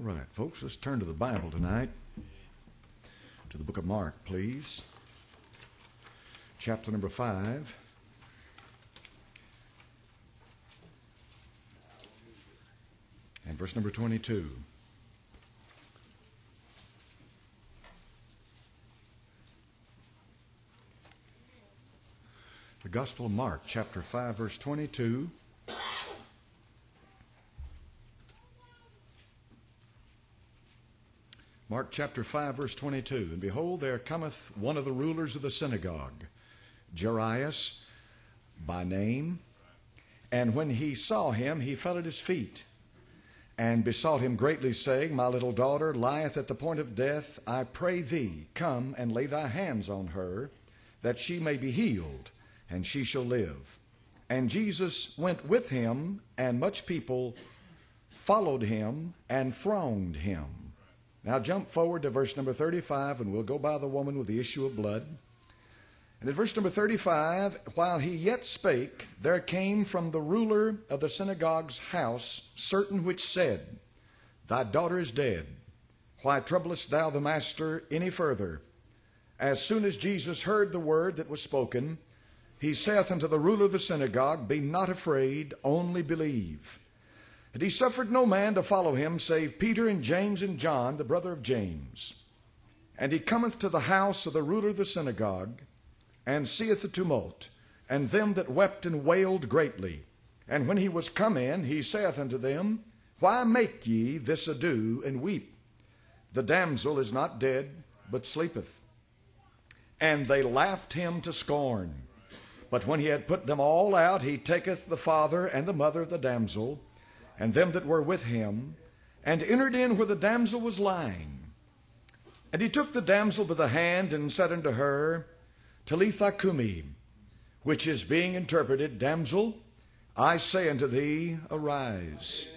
right, folks, let's turn to the Bible tonight. To the book of Mark, please. Chapter number 5. And verse number 22. The Gospel of Mark, chapter 5, verse 22. Mark chapter 5, verse 22. And behold, there cometh one of the rulers of the synagogue, Jairus by name. And when he saw him, he fell at his feet, and besought him greatly, saying, My little daughter lieth at the point of death. I pray thee, come and lay thy hands on her, that she may be healed, and she shall live. And Jesus went with him, and much people followed him and thronged him. Now jump forward to verse number 35, and we'll go by the woman with the issue of blood. And at verse number 35, while he yet spake, there came from the ruler of the synagogue's house certain which said, Thy daughter is dead. Why troublest thou the master any further? As soon as Jesus heard the word that was spoken, he saith unto the ruler of the synagogue, Be not afraid, only believe. And he suffered no man to follow him, save Peter and James and John, the brother of James. And he cometh to the house of the ruler of the synagogue, and seeth the tumult, and them that wept and wailed greatly. And when he was come in, he saith unto them, Why make ye this ado, and weep? The damsel is not dead, but sleepeth. And they laughed him to scorn. But when he had put them all out, he taketh the father and the mother of the damsel, and them that were with him, and entered in where the damsel was lying. And he took the damsel by the hand, and said unto her, Talitha cumi, which is being interpreted, Damsel, I say unto thee, arise.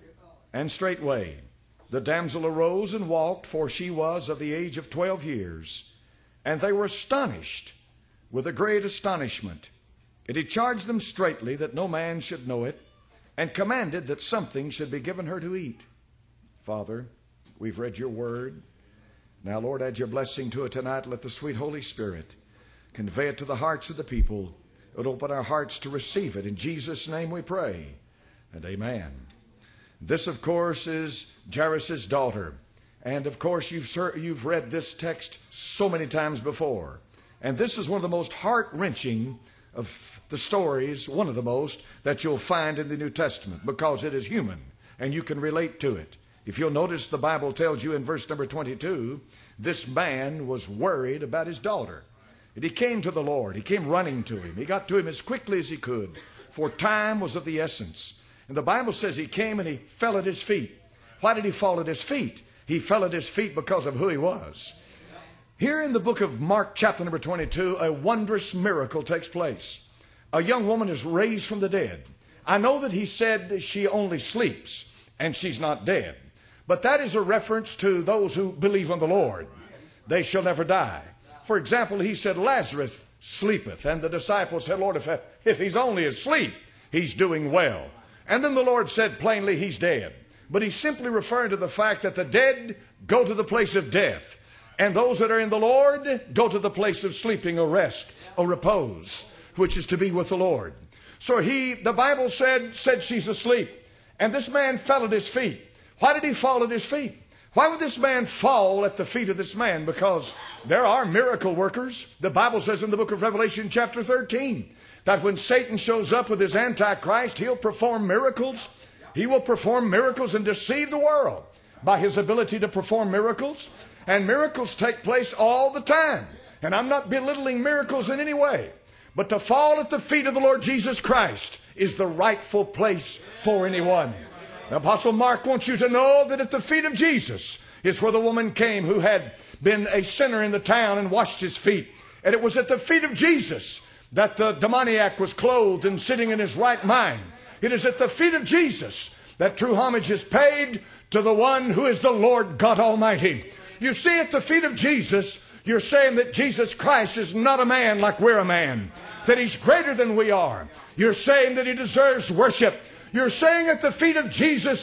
And straightway the damsel arose and walked, for she was of the age of 12 years. And they were astonished with a great astonishment. And he charged them straitly that no man should know it, and commanded that something should be given her to eat. Father, we've read your word. Now, Lord, add your blessing to it tonight. Let the sweet Holy Spirit convey it to the hearts of the people. It will open our hearts to receive it. In Jesus' name we pray, and amen. This, of course, is Jairus' daughter. And, of course, you've read this text so many times before. And this is one of the most heart-wrenching of the stories, one of the most, that you'll find in the New Testament, because it is human and you can relate to it. If you'll notice, the Bible tells you in verse number 22, this man was worried about his daughter. And he came to the Lord. He came running to him. He got to him as quickly as he could, for time was of the essence. And the Bible says he came and he fell at his feet. Why did he fall at his feet? He fell at his feet because of who he was. Here in the book of Mark, chapter number 22, a wondrous miracle takes place. A young woman is raised from the dead. I know that he said she only sleeps and she's not dead. But that is a reference to those who believe on the Lord. They shall never die. For example, he said, Lazarus sleepeth. And the disciples said, Lord, if he's only asleep, he's doing well. And then the Lord said plainly, he's dead. But he's simply referring to the fact that the dead go to the place of death. And those that are in the Lord go to the place of sleeping or rest or repose, which is to be with the Lord. So the Bible said she's asleep. And this man fell at his feet. Why did he fall at his feet? Why would this man fall at the feet of this man? Because there are miracle workers. The Bible says in the book of Revelation chapter 13 that when Satan shows up with his Antichrist, he'll perform miracles. He will perform miracles and deceive the world by his ability to perform miracles. And miracles take place all the time. And I'm not belittling miracles in any way. But to fall at the feet of the Lord Jesus Christ is the rightful place for anyone. The Apostle Mark wants you to know that at the feet of Jesus is where the woman came who had been a sinner in the town and washed his feet. And it was at the feet of Jesus that the demoniac was clothed and sitting in his right mind. It is at the feet of Jesus that true homage is paid to the one who is the Lord God Almighty. You see, at the feet of Jesus, you're saying that Jesus Christ is not a man like we're a man, that he's greater than we are. You're saying that he deserves worship. You're saying at the feet of Jesus that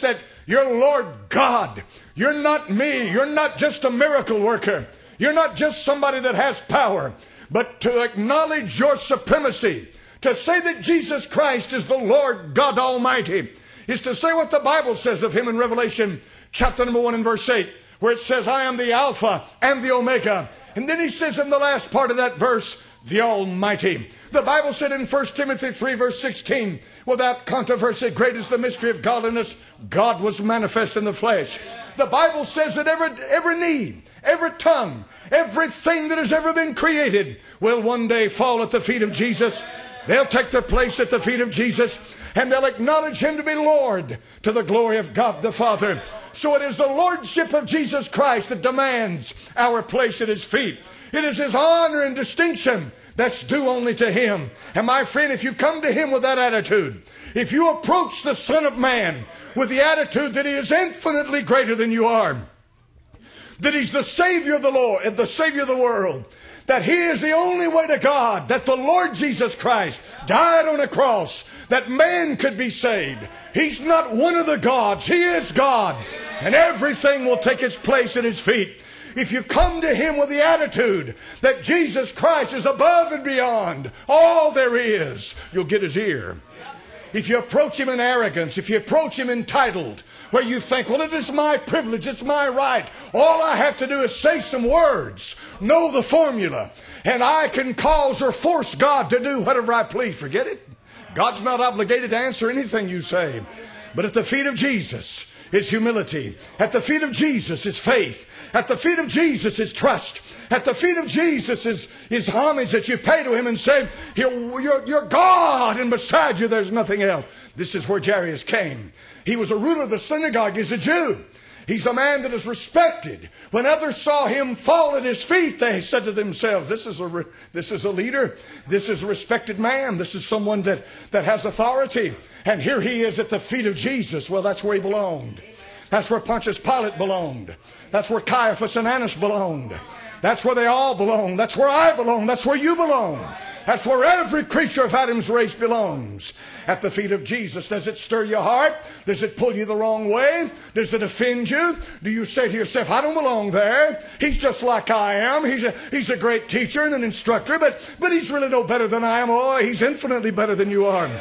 You're Lord God. You're not me. You're not just a miracle worker. You're not just somebody that has power. But to acknowledge your supremacy, to say that Jesus Christ is the Lord God Almighty, is to say what the Bible says of him in Revelation chapter number 1 and verse 8, where it says, I am the Alpha and the Omega. And then he says in the last part of that verse, the Almighty. The Bible said in 1 Timothy 3 verse 16, without controversy, great is the mystery of godliness. God was manifest in the flesh. The Bible says that every knee, every tongue, everything that has ever been created will one day fall at the feet of Jesus. They'll take their place at the feet of Jesus, and they'll acknowledge him to be Lord, to the glory of God the Father. So it is the lordship of Jesus Christ that demands our place at his feet. It is his honor and distinction that's due only to him. And my friend, if you come to him with that attitude, if you approach the Son of Man with the attitude that he is infinitely greater than you are, that he's the Savior of the Lord, the Savior of the world, that he is the only way to God, that the Lord Jesus Christ died on a cross that man could be saved. He's not one of the gods. He is God. And everything will take its place at his feet. If you come to him with the attitude that Jesus Christ is above and beyond all there is, you'll get his ear. If you approach him in arrogance, if you approach him entitled, where you think, well, it is my privilege, it's my right. All I have to do is say some words, know the formula, and I can cause or force God to do whatever I please. Forget it. God's not obligated to answer anything you say. But at the feet of Jesus is humility. At the feet of Jesus is faith. At the feet of Jesus is trust. At the feet of Jesus is homage that you pay to him and say, you're God, and beside you there's nothing else. This is where Jairus came. He was a ruler of the synagogue. He's a Jew. He's a man that is respected. When others saw him fall at his feet, they said to themselves, this is a leader. This is a respected man. This is someone that has authority. And here he is at the feet of Jesus. Well, that's where he belonged. That's where Pontius Pilate belonged. That's where Caiaphas and Annas belonged. That's where they all belong. That's where I belong. That's where you belong. That's where every creature of Adam's race belongs. At the feet of Jesus. Does it stir your heart? Does it pull you the wrong way? Does it offend you? Do you say to yourself, I don't belong there. He's just like I am. He's a great teacher and an instructor, but he's really no better than I am. Oh, he's infinitely better than you are.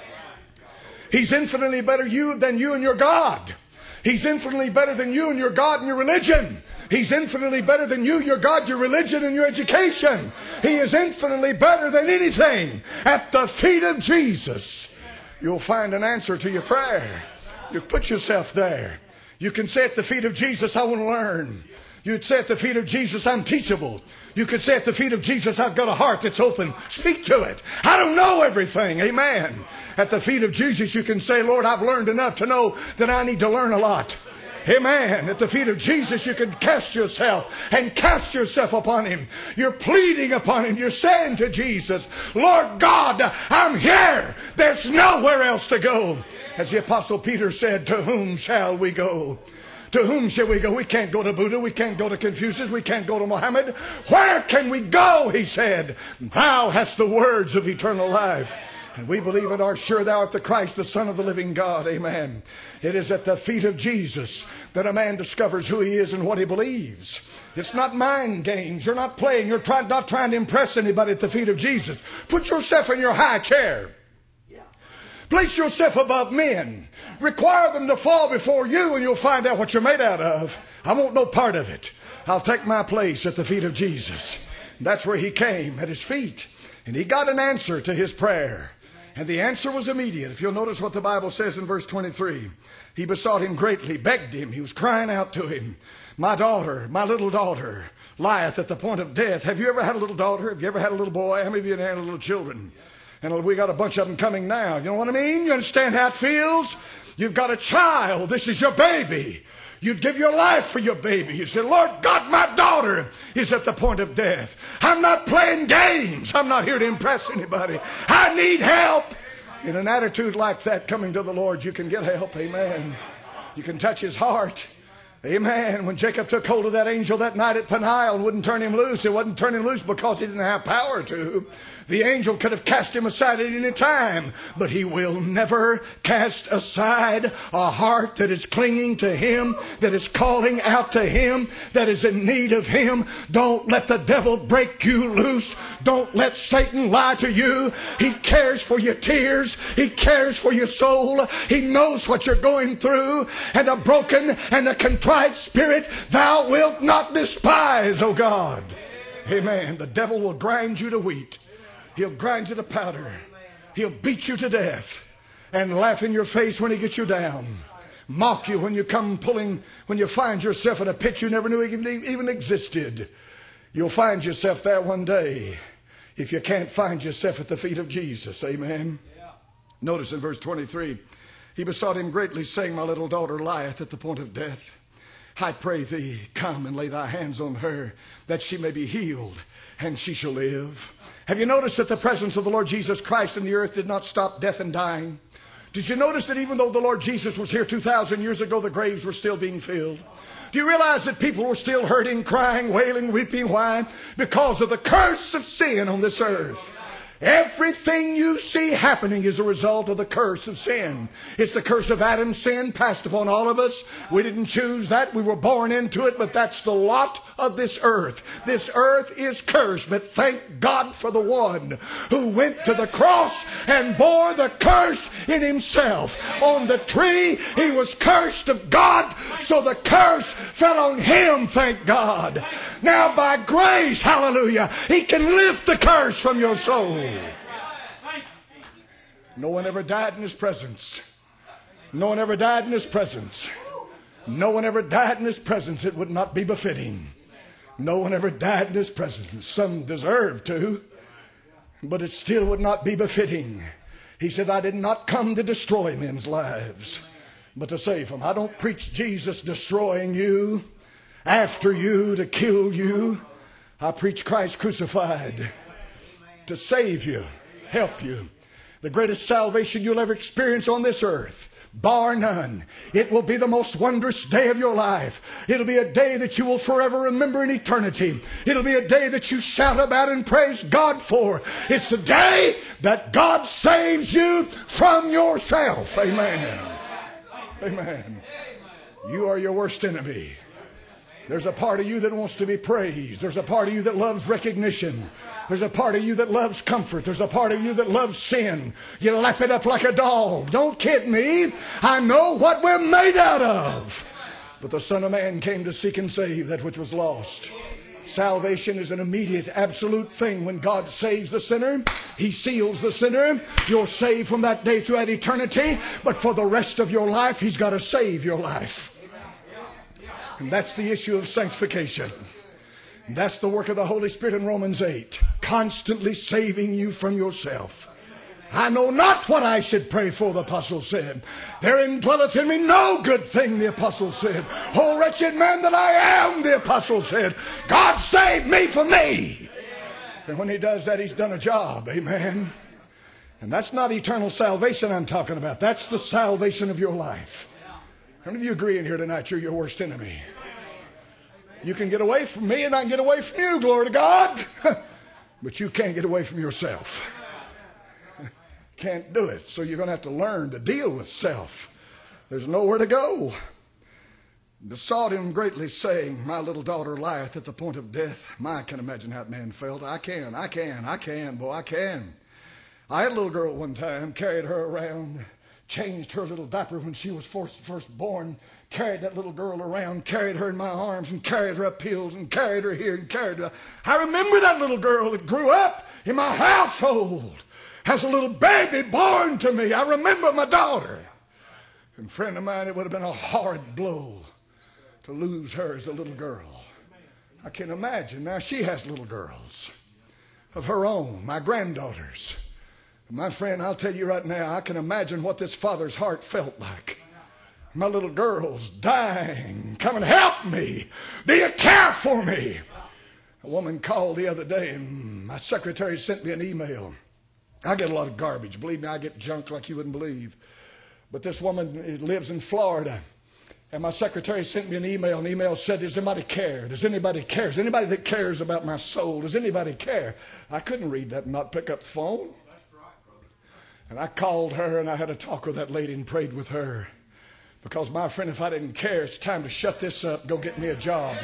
He's infinitely better than you and your God. He's infinitely better than you and your God and your religion. He's infinitely better than you, your God, your religion, and your education. He is infinitely better than anything. At the feet of Jesus, you'll find an answer to your prayer. You put yourself there. You can say at the feet of Jesus, I want to learn. You'd say at the feet of Jesus, I'm teachable. You could say at the feet of Jesus, I've got a heart that's open. Speak to it. I don't know everything. Amen. At the feet of Jesus, you can say, Lord, I've learned enough to know that I need to learn a lot. Amen. At the feet of Jesus, you can cast yourself upon him. You're pleading upon him. You're saying to Jesus, Lord God, I'm here. There's nowhere else to go. As the Apostle Peter said, to whom shall we go? To whom shall we go? We can't go to Buddha. We can't go to Confucius. We can't go to Muhammad. Where can we go? He said, thou hast the words of eternal life. And we believe and are sure thou art the Christ, the Son of the living God. Amen. It is at the feet of Jesus that a man discovers who he is and what he believes. It's not mind games. You're not playing. You're not trying to impress anybody at the feet of Jesus. Put yourself in your high chair. Place yourself above men. Require them to fall before you, and you'll find out what you're made out of. I want no part of it. I'll take my place at the feet of Jesus. That's where he came, at his feet. And he got an answer to his prayer. And the answer was immediate. If you'll notice what the Bible says in verse 23. He besought him greatly, begged him. He was crying out to him. My daughter, my little daughter, lieth at the point of death. Have you ever had a little daughter? Have you ever had a little boy? How many of you have had little children? And we got a bunch of them coming now. You know what I mean? You understand how it feels? You've got a child. This is your baby. You'd give your life for your baby. You say, Lord God, my daughter is at the point of death. I'm not playing games. I'm not here to impress anybody. I need help. In an attitude like that, coming to the Lord, you can get help. Amen. You can touch his heart. Amen. When Jacob took hold of that angel that night at Peniel and wouldn't turn him loose, it wasn't turning him loose because he didn't have power to. The angel could have cast him aside at any time, but he will never cast aside a heart that is clinging to him, that is calling out to him, that is in need of him. Don't let the devil break you loose. Don't let Satan lie to you. He cares for your tears. He cares for your soul. He knows what you're going through. And a broken and a contrite spirit thou wilt not despise, O God. Amen. The devil will grind you to wheat. He'll grind you to powder. He'll beat you to death and laugh in your face when he gets you down. Mock you when you come pulling, when you find yourself in a pit you never knew even existed. You'll find yourself there one day if you can't find yourself at the feet of Jesus. Amen. Yeah. Notice in verse 23, he besought him greatly, saying, my little daughter lieth at the point of death. I pray thee, come and lay thy hands on her, that she may be healed, and she shall live. Have you noticed that the presence of the Lord Jesus Christ in the earth did not stop death and dying? Did you notice that even though the Lord Jesus was here 2,000 years ago, the graves were still being filled? Do you realize that people were still hurting, crying, wailing, weeping? Why? Because of the curse of sin on this earth. Everything you see happening is a result of the curse of sin. It's the curse of Adam's sin passed upon all of us. We didn't choose that. We were born into it, but that's the lot of this earth. This earth is cursed, but thank God for the one who went to the cross and bore the curse in himself. On the tree, he was cursed of God, so the curse fell on him, thank God. Now by grace, hallelujah, he can lift the curse from your soul. No one ever died in his presence. No one ever died in his presence. No one ever died in his presence. It would not be befitting. No one ever died in his presence. Some deserve to, but it still would not be befitting. He said, I did not come to destroy men's lives, but to save them. I don't preach Jesus destroying you, after you, to kill you. I preach Christ crucified to save you, help you. The greatest salvation you'll ever experience on this earth, bar none. It will be the most wondrous day of your life. It'll be a day that you will forever remember in eternity. It'll be a day that you shout about and praise God for. It's the day that God saves you from yourself. Amen. Amen. You are your worst enemy. There's a part of you that wants to be praised. There's a part of you that loves recognition. There's a part of you that loves comfort. There's a part of you that loves sin. You lap it up like a dog. Don't kid me. I know what we're made out of. But the Son of Man came to seek and save that which was lost. Salvation is an immediate, absolute thing. When God saves the sinner, He seals the sinner. You're saved from that day throughout eternity. But for the rest of your life, He's got to save your life. And that's the issue of sanctification. That's the work of the Holy Spirit in Romans 8. Constantly saving you from yourself. I know not what I should pray for, the apostle said. Therein dwelleth in me no good thing, the apostle said. O wretched man that I am, the apostle said. God save me from me. And when He does that, He's done a job. Amen. And that's not eternal salvation I'm talking about. That's the salvation of your life. How many of you agree in here tonight you're your worst enemy? You can get away from me and I can get away from you, glory to God. But you can't get away from yourself. Can't do it. So you're going to have to learn to deal with self. There's nowhere to go. Besought him greatly, saying, my little daughter lieth at the point of death. I can imagine how that man felt. I can, boy, I can. I had a little girl one time, carried her around, changed her little diaper when she was first born, carried that little girl around, carried her in my arms and carried her up hills and carried her here and carried her. I remember that little girl that grew up in my household as a little baby born to me. I remember my daughter. And friend of mine, it would have been a hard blow to lose her as a little girl. I can imagine. Now she has little girls of her own, my granddaughters. My friend, I'll tell you right now, I can imagine what this father's heart felt like. My little girl's dying. Come and help me. Do you care for me? A woman called the other day and my secretary sent me an email. I get a lot of garbage. Believe me, I get junk like you wouldn't believe. But this woman lives in Florida. And my secretary sent me an email, and the email said, does anybody care? Does anybody care? Does anybody that cares about my soul? Does anybody care? I couldn't read that and not pick up the phone. And I called her, and I had a talk with that lady and prayed with her. Because, my friend, if I didn't care, it's time to shut this up, go get me a job,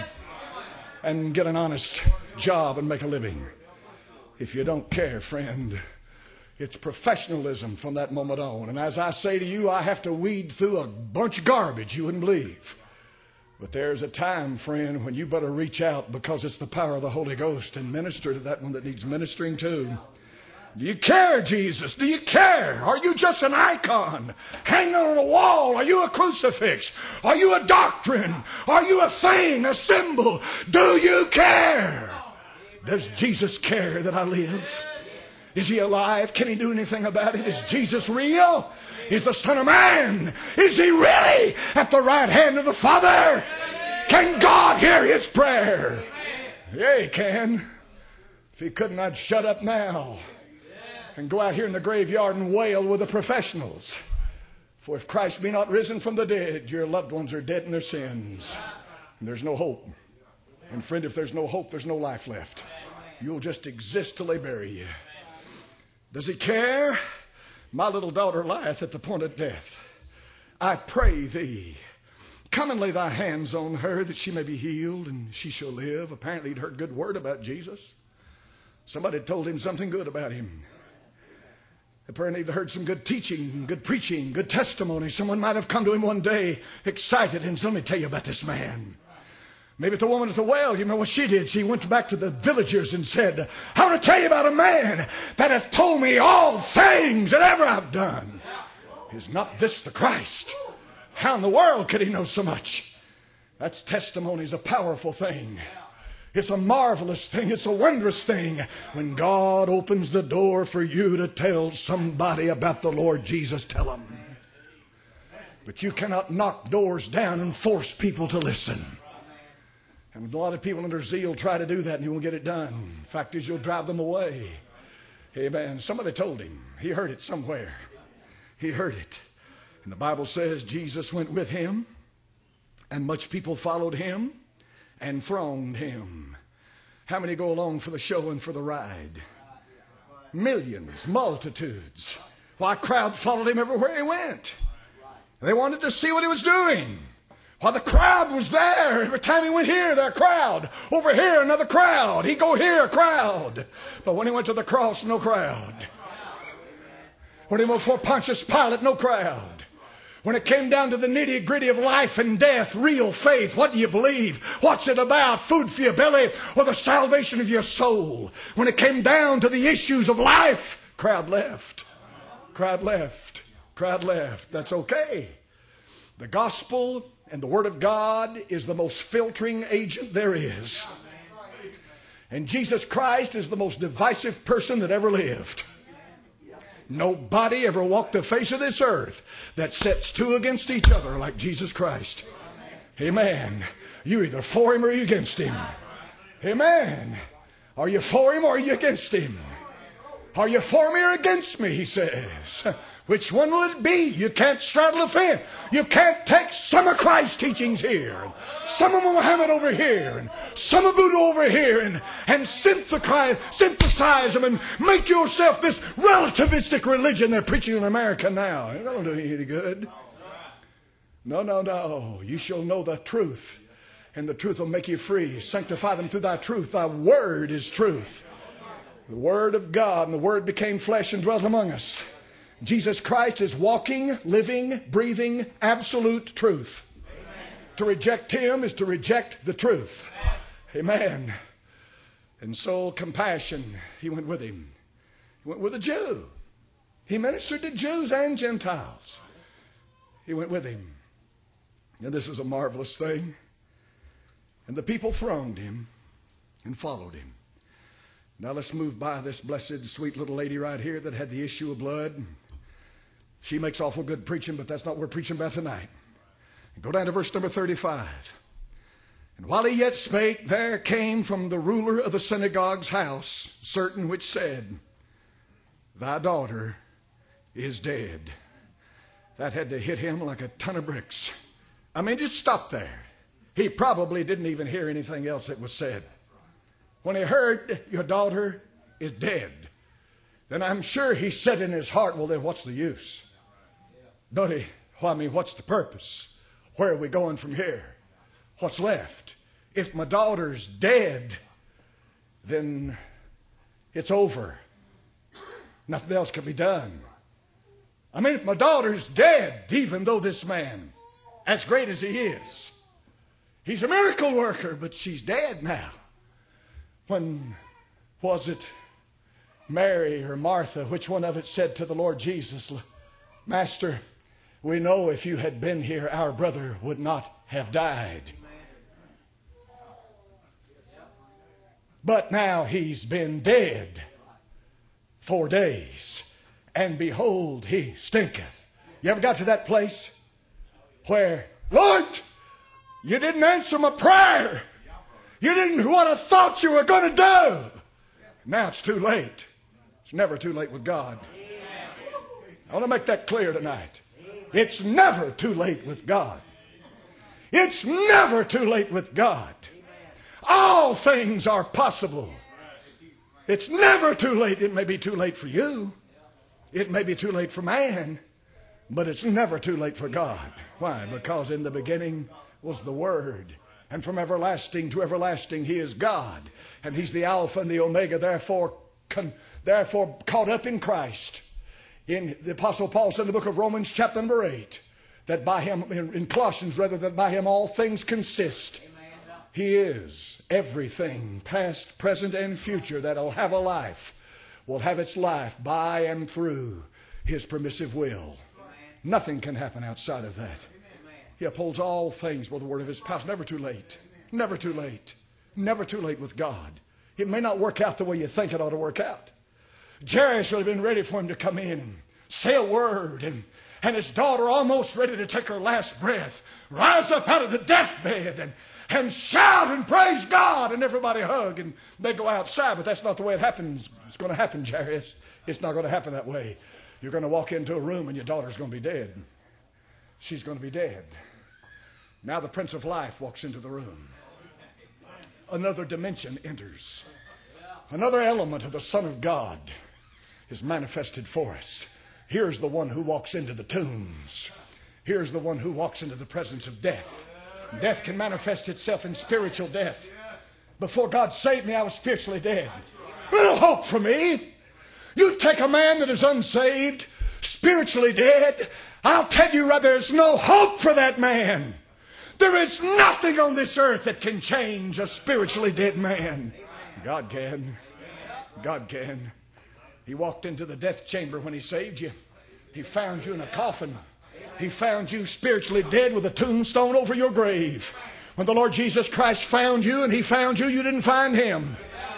and get an honest job and make a living. If you don't care, friend, it's professionalism from that moment on. And as I say to you, I have to weed through a bunch of garbage you wouldn't believe. But there's a time, friend, when you better reach out, because it's the power of the Holy Ghost, and minister to that one that needs ministering to. Do you care, Jesus? Do you care? Are you just an icon hanging on a wall? Are you a crucifix? Are you a doctrine? Are you a thing, a symbol? Do you care? Does Jesus care that I live? Is he alive? Can he do anything about it? Is Jesus real? Is the Son of Man? Is he really at the right hand of the Father? Can God hear his prayer? Yeah, he can. If he couldn't, I'd shut up now and go out here in the graveyard and wail with the professionals. For if Christ be not risen from the dead, your loved ones are dead in their sins. And there's no hope. And friend, if there's no hope, there's no life left. You'll just exist till they bury you. Does he care? My little daughter lieth at the point of death. I pray thee, come and lay thy hands on her that she may be healed and she shall live. Apparently he'd heard good word about Jesus. Somebody had told him something good about him. Apparently he'd heard some good teaching, good preaching, good testimony. Someone might have come to him one day excited and said, let me tell you about this man. Maybe the woman at the well, you know what she did? She went back to the villagers and said, I want to tell you about a man that hath told me all things that ever I've done. Is not this the Christ? How in the world could he know so much? That's testimony is a powerful thing. It's a marvelous thing. It's a wondrous thing when God opens the door for you to tell somebody about the Lord Jesus. Tell them. But you cannot knock doors down and force people to listen. And a lot of people in their zeal try to do that and you won't get it done. The fact is, you'll drive them away. Amen. Somebody told him. He heard it somewhere. He heard it. And the Bible says Jesus went with him, and much people followed him and thronged him. How many go along for the show and for the ride? Millions, multitudes. Why, crowd followed him everywhere he went. They wanted to see what he was doing. While the crowd was there, every time he went here, there a crowd. Over here, another crowd. He'd go here, a crowd. But when he went to the cross, no crowd. When he went before Pontius Pilate, no crowd. When it came down to the nitty-gritty of life and death, real faith, what do you believe? What's it about? Food for your belly or the salvation of your soul? When it came down to the issues of life, crowd left. Crowd left. Crowd left. That's okay. The gospel and the Word of God is the most filtering agent there is. And Jesus Christ is the most divisive person that ever lived. Nobody ever walked the face of this earth that sets two against each other like Jesus Christ. Amen. You're either for him or you're against him. Amen. Are you for him or are you against him? Are you for me or against me, he says. Which one will it be? You can't straddle a fence. You can't take some of Christ's teachings here, some of Muhammad over here, and some of Buddha over here, and synthesize them and make yourself this relativistic religion they're preaching in America now. That don't do you any good. No. You shall know the truth, and the truth will make you free. Sanctify them through thy truth. Thy word is truth. The Word of God, and the Word became flesh and dwelt among us. Jesus Christ is walking, living, breathing, absolute truth. Amen. To reject him is to reject the truth. Amen. And so compassion, he went with him. He went with a Jew. He ministered to Jews and Gentiles. He went with him. And this was a marvelous thing. And the people thronged him and followed him. Now let's move by this blessed, sweet little lady right here that had the issue of blood. She makes awful good preaching, but that's not what we're preaching about tonight. Go down to verse number 35. And while he yet spake, there came from the ruler of the synagogue's house certain which said, Thy daughter is dead. That had to hit him like a ton of bricks. I mean, just stop there. He probably didn't even hear anything else that was said. When he heard your daughter is dead, then I'm sure he said in his heart, well, then what's the use? Don't he? Well, I mean, what's the purpose? Where are we going from here? What's left? If my daughter's dead, then it's over. Nothing else can be done. I mean, if my daughter's dead, even though this man, as great as he is, he's a miracle worker, but she's dead now. When was it Mary or Martha, which one of it said to the Lord Jesus, Master, we know if you had been here, our brother would not have died. But now he's been dead 4 days, and behold, he stinketh. You ever got to that place where, Lord, you didn't answer my prayer. You didn't what I thought you were going to do. Now it's too late. It's never too late with God. I want to make that clear tonight. It's never too late with God. It's never too late with God. All things are possible. It's never too late. It may be too late for you. It may be too late for man. But it's never too late for God. Why? Because in the beginning was the Word. And from everlasting to everlasting He is God. And He's the Alpha and the Omega. Therefore caught up in Christ. In the Apostle Paul said in the book of Romans chapter number 8. That by Him, in Colossians rather, that by Him all things consist. He is everything, past, present, and future, that'll have a life, will have its life by and through His permissive will. Nothing can happen outside of that. He upholds all things with the word of His power. It's never too late. Never too late. Never too late with God. It may not work out the way you think it ought to work out. Jairus would have been ready for him to come in and say a word, and his daughter almost ready to take her last breath, rise up out of the deathbed and shout and praise God, and everybody hug, and they go outside. But that's not the way it happens. It's going to happen, Jairus. It's not going to happen that way. You're going to walk into a room and your daughter's going to be dead. She's going to be dead. Now the Prince of Life walks into the room. Another dimension enters. Another element of the Son of God is manifested for us. Here's the one who walks into the tombs. Here's the one who walks into the presence of death. Death can manifest itself in spiritual death. Before God saved me, I was spiritually dead. No hope for me. You take a man that is unsaved, spiritually dead, I'll tell you right, there's no hope for that man. There is nothing on this earth that can change a spiritually dead man. God can. God can. He walked into the death chamber when He saved you. He found you in a coffin. He found you spiritually dead with a tombstone over your grave. When the Lord Jesus Christ found you and He found you, you didn't find Him.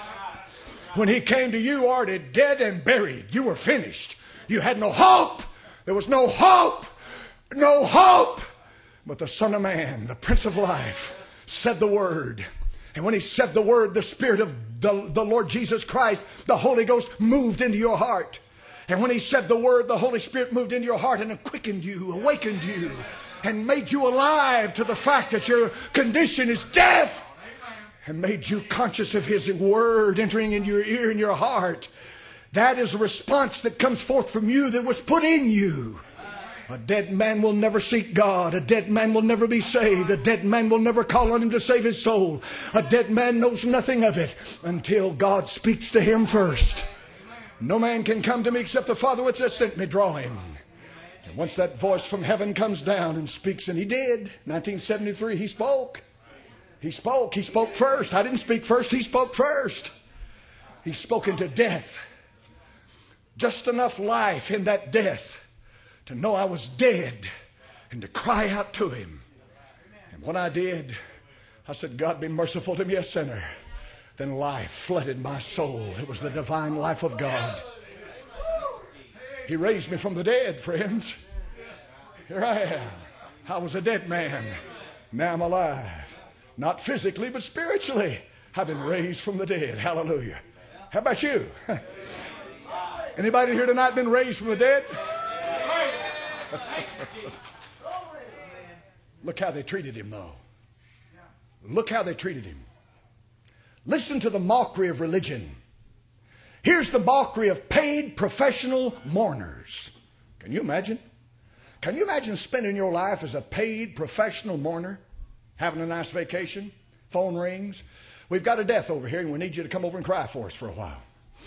When He came to you already dead and buried, you were finished. You had no hope. There was no hope. No hope. But the Son of Man, the Prince of Life, said the word. And when He said the word, the Spirit of the Lord Jesus Christ, the Holy Ghost moved into your heart. And when He said the word, the Holy Spirit moved into your heart and quickened you, awakened you, and made you alive to the fact that your condition is death, and made you conscious of His word entering in your ear and your heart. That is a response that comes forth from you that was put in you. A dead man will never seek God. A dead man will never be saved. A dead man will never call on Him to save his soul. A dead man knows nothing of it until God speaks to him first. No man can come to me except the Father which has sent me draw him. And once that voice from heaven comes down and speaks, and He did. 1973, He spoke. He spoke. He spoke first. I didn't speak first. He spoke first. He spoke into death. Just enough life in that death to know I was dead and to cry out to Him. And when I did, I said, God, be merciful to me, a sinner. Then life flooded my soul. It was the divine life of God. He raised me from the dead, friends. Here I am. I was a dead man. Now I'm alive. Not physically, but spiritually. I've been raised from the dead. Hallelujah. How about you? Anybody here tonight been raised from the dead? Look how they treated him, though. Look how they treated him. Listen to the mockery of religion. Here's the mockery of paid professional mourners. Can you imagine? Can you imagine spending your life as a paid professional mourner? Having a nice vacation? Phone rings. We've got a death over here and we need you to come over and cry for us for a while.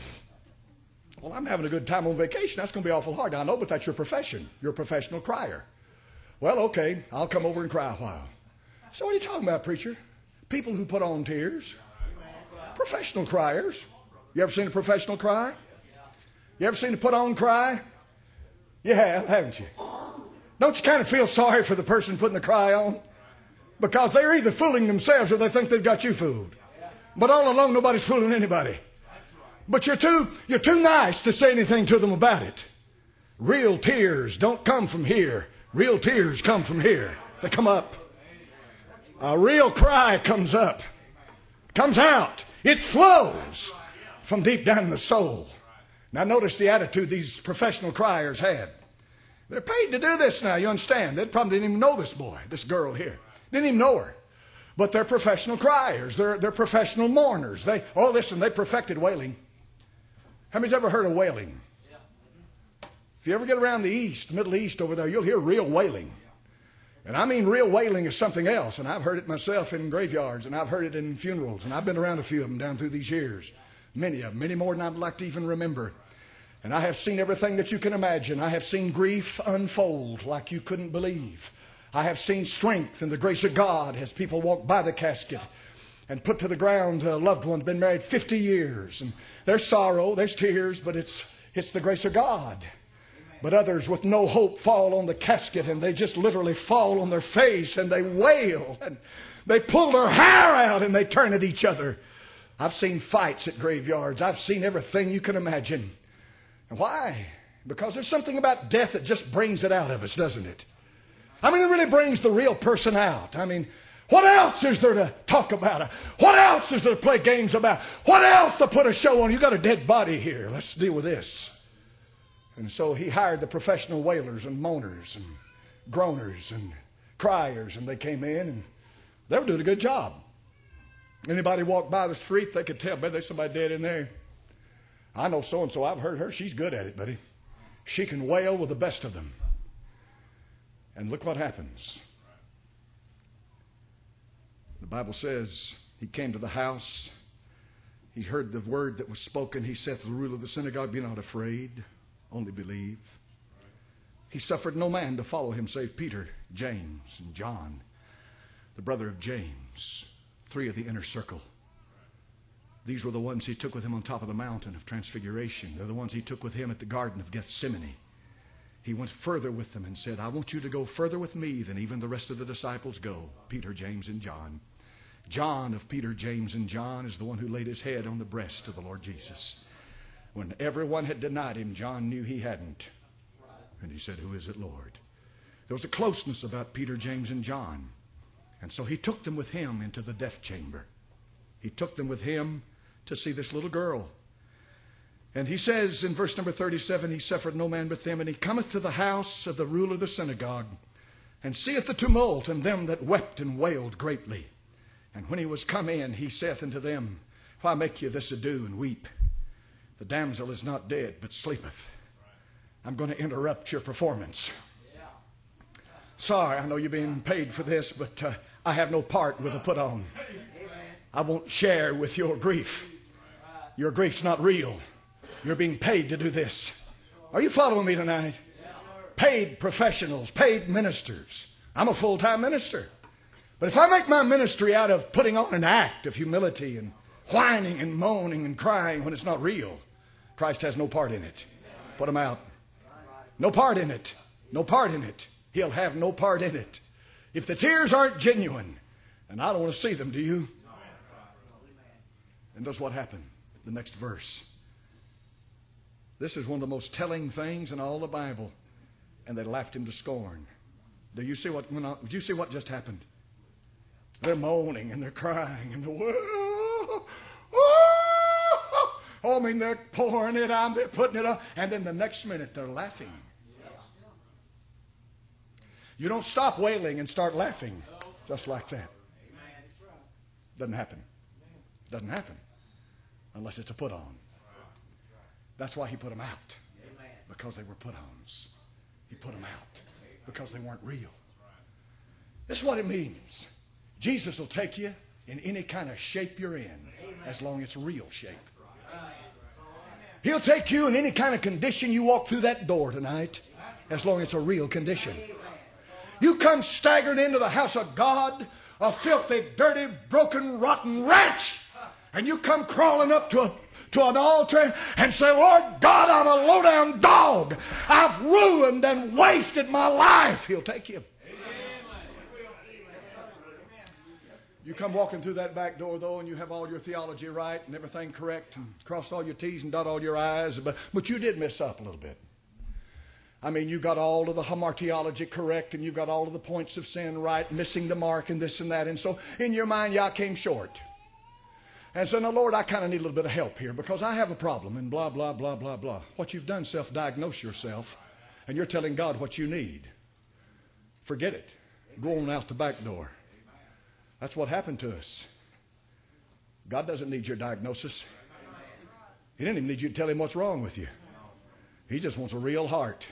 Well, I'm having a good time on vacation. That's going to be awful hard. I know, but that's your profession. You're a professional crier. Well, okay, I'll come over and cry a while. So what are you talking about, preacher? People who put on tears. Professional criers. You ever seen a professional cry? You ever seen a put on cry? You have, haven't you? Don't you kind of feel sorry for the person putting the cry on? Because they're either fooling themselves or they think they've got you fooled. But all along, nobody's fooling anybody. But you're too nice to say anything to them about it. Real tears don't come from here. Real tears come from here. They come up. A real cry comes up. Comes out. It flows from deep down in the soul. Now notice the attitude these professional criers had. They're paid to do this now, you understand. They probably didn't even know this boy, this girl here. Didn't even know her. But they're professional criers. They're professional mourners. They perfected wailing. How many's ever heard of wailing? If you ever get around the East, Middle East over there, you'll hear real wailing. And I mean real wailing is something else. And I've heard it myself in graveyards, and I've heard it in funerals, and I've been around a few of them down through these years. Many of them, many more than I'd like to even remember. And I have seen everything that you can imagine. I have seen grief unfold like you couldn't believe. I have seen strength and the grace of God as people walk by the casket and put to the ground a loved one, been married 50 years. And there's sorrow, there's tears, but it's the grace of God. But others with no hope fall on the casket and they just literally fall on their face and they wail and they pull their hair out and they turn at each other. I've seen fights at graveyards. I've seen everything you can imagine. And why? Because there's something about death that just brings it out of us, doesn't it? I mean, it really brings the real person out. I mean, what else is there to talk about? What else is there to play games about? What else to put a show on? You got a dead body here. Let's deal with this. And so he hired the professional wailers and moaners and groaners and criers, and they came in and they were doing a good job. Anybody walked by the street, they could tell, there's somebody dead in there. I know so-and-so, I've heard her, she's good at it, buddy. She can wail with the best of them. And look what happens. The Bible says he came to the house. He heard the word that was spoken. He said to the ruler of the synagogue, "Be not afraid, only believe." He suffered no man to follow him save Peter, James, and John, the brother of James, 3 of the inner circle. These were the ones he took with him on top of the mountain of transfiguration. They're the ones he took with him at the Garden of Gethsemane. He went further with them and said, "I want you to go further with me than even the rest of the disciples go." Peter, James, and John. John of Peter, James, and John is the one who laid his head on the breast of the Lord Jesus. When everyone had denied him, John knew he hadn't. And he said, "Who is it, Lord?" There was a closeness about Peter, James, and John. And so he took them with him into the death chamber. He took them with him to see this little girl. And he says in verse number 37, he suffered no man but them, and he cometh to the house of the ruler of the synagogue, and seeth the tumult, and them that wept and wailed greatly. And when he was come in, he saith unto them, "Why make ye this ado and weep? The damsel is not dead, but sleepeth." I'm going to interrupt your performance. Sorry, I know you're being paid for this, but I have no part with a put on. I won't share with your grief. Your grief's not real. You're being paid to do this. Are you following me tonight? Paid professionals, paid ministers. I'm a full-time minister. But if I make my ministry out of putting on an act of humility and whining and moaning and crying when it's not real, Christ has no part in it. Put him out. No part in it. No part in it. He'll have no part in it. If the tears aren't genuine, and I don't want to see them, do you? And that's what happened. The next verse. This is one of the most telling things in all the Bible. And they laughed him to scorn. Do you see what just happened? They're moaning and they're crying and I mean, they're pouring it on, they're putting it on, and then the next minute they're laughing. You don't stop wailing and start laughing just like that. Doesn't happen. Doesn't happen unless it's a put-on. That's why he put them out, because they were put-ons. He put them out because they weren't real. This is what it means. Jesus will take you in any kind of shape you're in, as long as it's real shape. He'll take you in any kind of condition you walk through that door tonight, as long as it's a real condition. You come staggering into the house of God, a filthy, dirty, broken, rotten wretch, and you come crawling up to an altar and say, Lord God, I'm a low-down dog. I've ruined and wasted my life. He'll take you. You come walking through that back door, though, and you have all your theology right and everything correct and cross all your T's and dot all your I's, but you did mess up a little bit. I mean, you got all of the hamartiology correct, and you got all of the points of sin right, missing the mark and this and that. And so in your mind, yeah, I came short. And so, now, Lord, I kind of need a little bit of help here because I have a problem and blah, blah, blah, blah, blah. What you've done, self-diagnose yourself, and you're telling God what you need. Forget it. Go on out the back door. That's what happened to us. God doesn't need your diagnosis. He didn't even need you to tell him what's wrong with you. He just wants a real heart.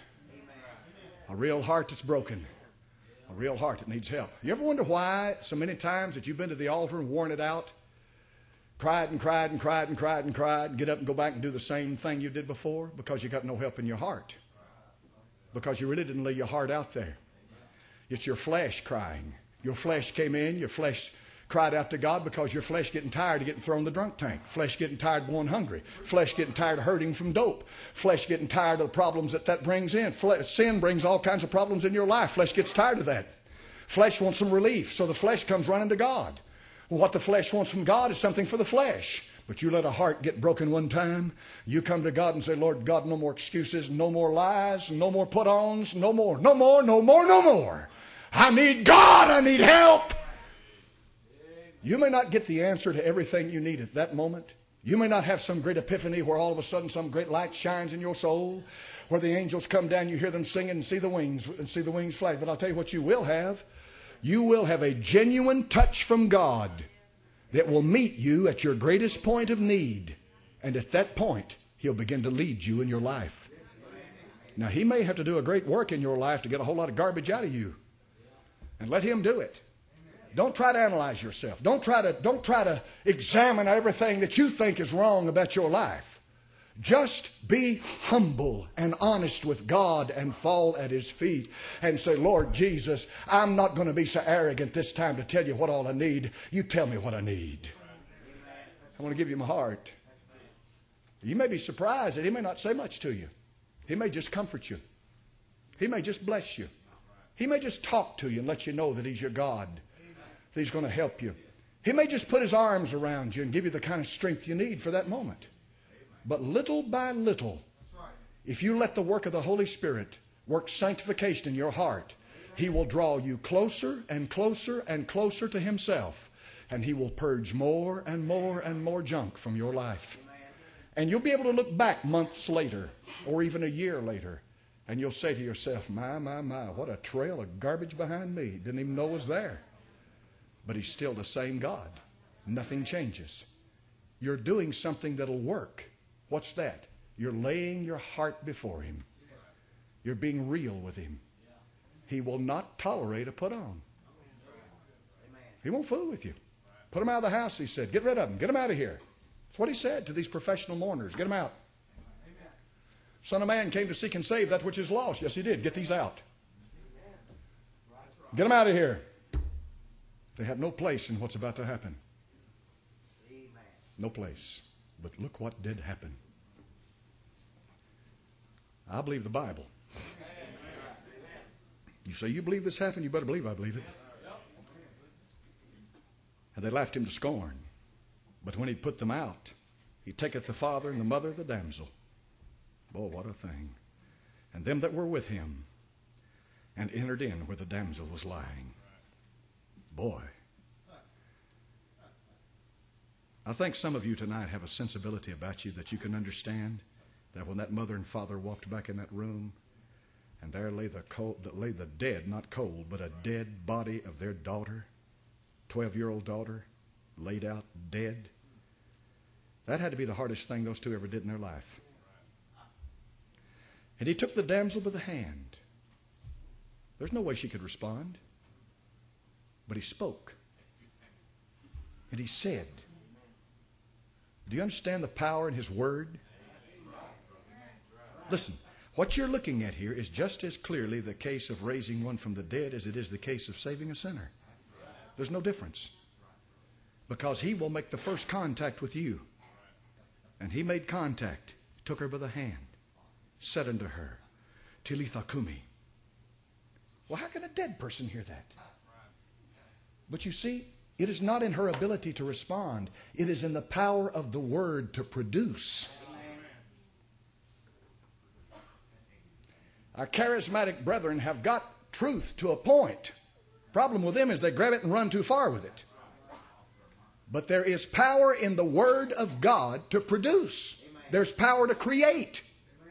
A real heart that's broken. A real heart that needs help. You ever wonder why so many times that you've been to the altar and worn it out? Cried and cried and cried and cried and cried. Get up and go back and do the same thing you did before? Because you got no help in your heart. Because you really didn't lay your heart out there. It's your flesh crying. Your flesh came in. Your flesh cried out to God because your flesh getting tired of getting thrown in the drunk tank. Flesh getting tired of going hungry. Flesh getting tired of hurting from dope. Flesh getting tired of the problems that brings in. Sin brings all kinds of problems in your life. Flesh gets tired of that. Flesh wants some relief, so the flesh comes running to God. Well, what the flesh wants from God is something for the flesh. But you let a heart get broken one time, you come to God and say, Lord God, no more excuses, no more lies, no more put-ons, no more, no more, no more, no more. I need God, I need help. You may not get the answer to everything you need at that moment. You may not have some great epiphany where all of a sudden some great light shines in your soul, where the angels come down, you hear them singing and see the wings flag. But I'll tell you what you will have. You will have a genuine touch from God that will meet you at your greatest point of need. And at that point, He'll begin to lead you in your life. Now, He may have to do a great work in your life to get a whole lot of garbage out of you. And let Him do it. Don't try to analyze yourself. Don't try to examine everything that you think is wrong about your life. Just be humble and honest with God and fall at His feet and say, Lord Jesus, I'm not going to be so arrogant this time to tell you what all I need. You tell me what I need. I want to give you my heart. You may be surprised that He may not say much to you. He may just comfort you. He may just bless you. He may just talk to you and let you know that He's your God, that He's going to help you. He may just put His arms around you and give you the kind of strength you need for that moment. But little by little, if you let the work of the Holy Spirit work sanctification in your heart, He will draw you closer and closer and closer to Himself. And He will purge more and more and more junk from your life. And you'll be able to look back months later or even a year later. And you'll say to yourself, my, what a trail of garbage behind me. Didn't even know it was there. But He's still the same God. Nothing changes. You're doing something that'll work. What's that? You're laying your heart before Him. You're being real with Him. He will not tolerate a put-on. He won't fool with you. Put them out of the house, He said. Get rid of them. Get them out of here. That's what He said to these professional mourners. Get them out. Son of Man came to seek and save that which is lost. Yes, He did. Get these out. Get them out of here. They have no place in what's about to happen. No place. But look what did happen. I believe the Bible. You say, you believe this happened? You better believe I believe it. And they laughed Him to scorn. But when He put them out, He taketh the father and the mother of the damsel. Oh, what a thing. And them that were with Him, and entered in where the damsel was lying. Boy. I think some of you tonight have a sensibility about you that you can understand that when that mother and father walked back in that room And there lay the dead, not cold, but a dead body of their daughter, 12-year-old daughter, laid out dead. That had to be the hardest thing those two ever did in their life. And he took the damsel by the hand. There's no way she could respond. But he spoke. And he said, do you understand the power in his word? Listen, what you're looking at here is just as clearly the case of raising one from the dead as it is the case of saving a sinner. There's no difference. Because he will make the first contact with you. And he made contact, took her by the hand, said unto her, Talitha Kumi. Well, how can a dead person hear that? But you see, it is not in her ability to respond. It is in the power of the word to produce. Our charismatic brethren have got truth to a point. Problem with them is they grab it and run too far with it. But there is power in the Word of God to produce. There's power to create.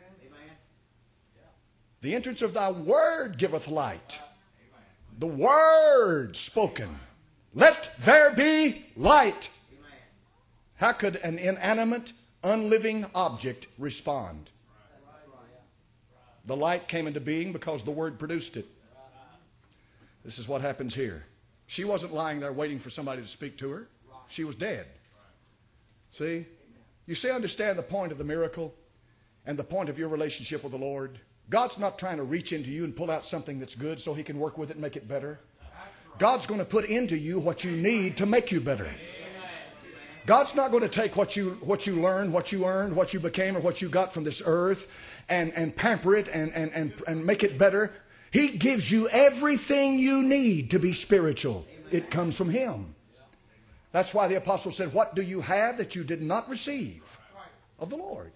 The entrance of thy Word giveth light. The Word spoken. Let there be light. How could an inanimate, unliving object respond? The light came into being because the Word produced it. This is what happens here. She wasn't lying there waiting for somebody to speak to her. She was dead. See? You see, understand the point of the miracle and the point of your relationship with the Lord. God's not trying to reach into you and pull out something that's good so He can work with it and make it better. God's going to put into you what you need to make you better. God's not going to take what you learned, what you earned, what you became, or what you got from this earth and pamper it and make it better. He gives you everything you need to be spiritual. It comes from Him. That's why the apostle said, what do you have that you did not receive of the Lord?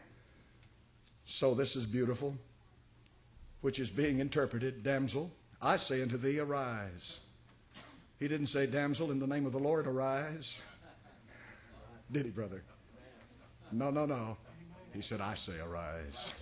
So this is beautiful, which is being interpreted, damsel, I say unto thee, arise. He didn't say, damsel, in the name of the Lord, arise. Did he, brother? No. He said, I say, arise.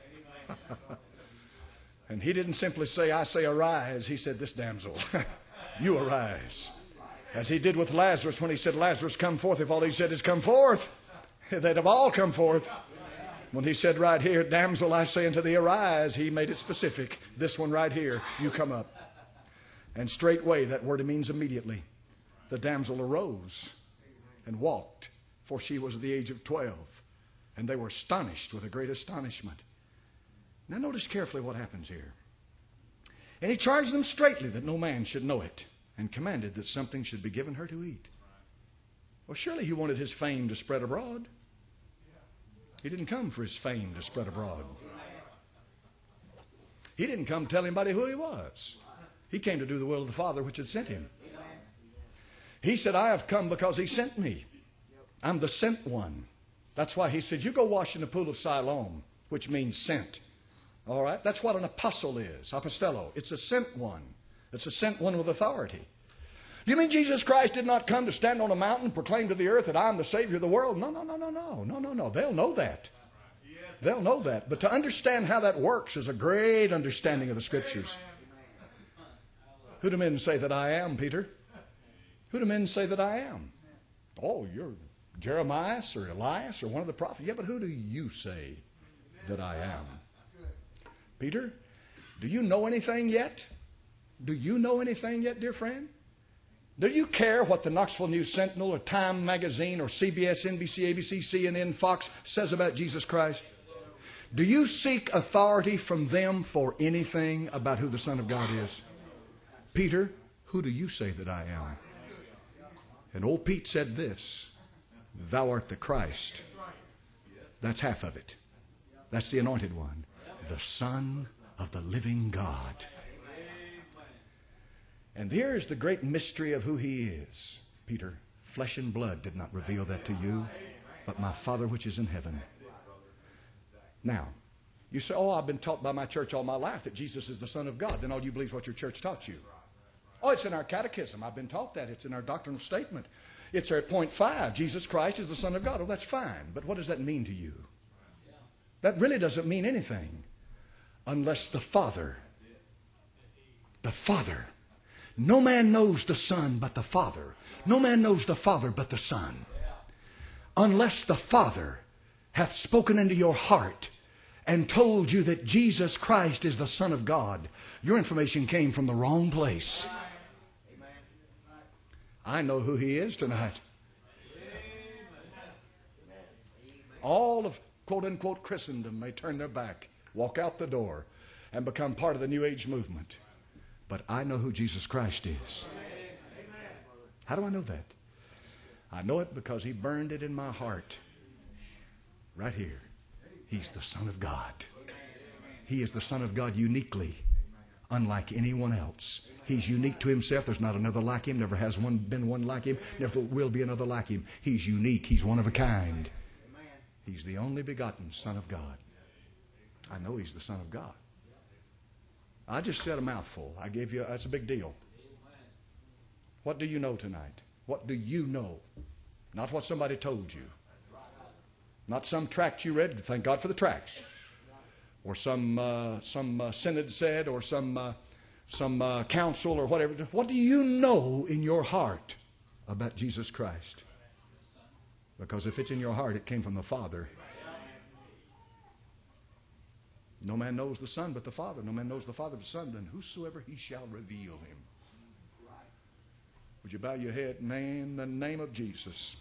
And he didn't simply say, I say, arise. He said, this damsel, you arise. As he did with Lazarus when he said, Lazarus, come forth. If all he said is come forth, they'd have all come forth. When he said right here, damsel, I say unto thee, arise, he made it specific. This one right here, you come up. And straightway, that word means immediately, the damsel arose and walked, for she was of the age of 12. And they were astonished with a great astonishment. Now notice carefully what happens here. And he charged them straitly that no man should know it, and commanded that something should be given her to eat. Well, surely he wanted his fame to spread abroad. He didn't come for his fame to spread abroad. He didn't come to tell anybody who he was. He came to do the will of the Father which had sent him. He said, I have come because he sent me. I'm the sent one. That's why he said, you go wash in the pool of Siloam, which means sent. All right? That's what an apostle is, apostello. It's a sent one. It's a sent one with authority. You mean Jesus Christ did not come to stand on a mountain and proclaim to the earth that I'm the Savior of the world? No. They'll know that. They'll know that. But to understand how that works is a great understanding of the Scriptures. Who do men say that I am, Peter? Who do men say that I am? Oh, you're Jeremiah or Elias or one of the prophets. Yeah, but who do you say that I am? Peter, do you know anything yet? Do you know anything yet, dear friend? Do you care what the Knoxville News Sentinel or Time Magazine or CBS, NBC, ABC, CNN, Fox says about Jesus Christ? Do you seek authority from them for anything about who the Son of God is? Peter, who do you say that I am? And old Pete said this, thou art the Christ. That's half of it. That's the anointed one. The Son of the living God. And here's the great mystery of who He is. Peter, flesh and blood did not reveal that to you, but my Father which is in heaven. Now, you say, oh, I've been taught by my church all my life that Jesus is the Son of God. Then all you believe is what your church taught you. Oh, it's in our catechism. I've been taught that. It's in our doctrinal statement. It's our point 5. Jesus Christ is the Son of God. Oh, that's fine. But what does that mean to you? That really doesn't mean anything unless the Father. No man knows the Son but the Father. No man knows the Father but the Son. Unless the Father hath spoken into your heart and told you that Jesus Christ is the Son of God, your information came from the wrong place. I know who He is tonight. All of quote-unquote Christendom may turn their back, walk out the door, and become part of the New Age movement. But I know who Jesus Christ is. How do I know that? I know it because He burned it in my heart. Right here. He's the Son of God. He is the Son of God uniquely, unlike anyone else. He's unique to Himself. There's not another like Him. Never has been one like Him. Never will be another like Him. He's unique. He's one of a kind. He's the only begotten Son of God. I know He's the Son of God. I just said a mouthful. I gave you, that's a big deal. What do you know tonight? What do you know? Not what somebody told you. Not some tract you read. Thank God for the tracts. Or some synod said, or some council or whatever. What do you know in your heart about Jesus Christ? Because if it's in your heart, it came from the Father. No man knows the Son but the Father. No man knows the Father but the Son, then whosoever He shall reveal Him. Would you bow your head, man, in the name of Jesus?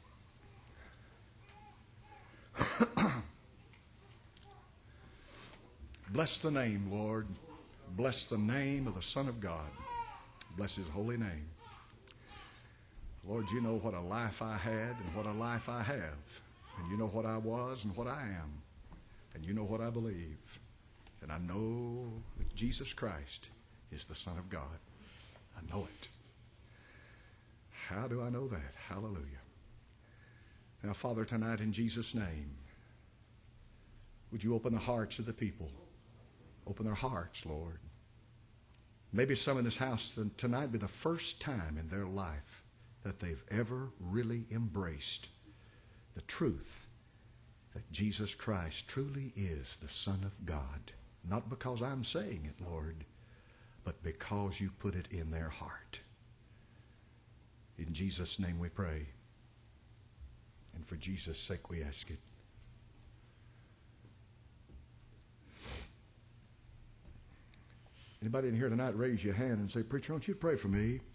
Bless the name, Lord. Bless the name of the Son of God. Bless His holy name. Lord, you know what a life I had and what a life I have. And you know what I was and what I am. And you know what I believe. And I know that Jesus Christ is the Son of God. I know it. How do I know that? Hallelujah. Now, Father, tonight in Jesus' name, would you open the hearts of the people? Open their hearts, Lord. Maybe some in this house tonight be the first time in their life that they've ever really embraced the truth that Jesus Christ truly is the Son of God. Not because I'm saying it, Lord, but because you put it in their heart. In Jesus' name we pray. And for Jesus' sake we ask it. Anybody in here tonight, raise your hand and say, "Preacher, don't you pray for me?"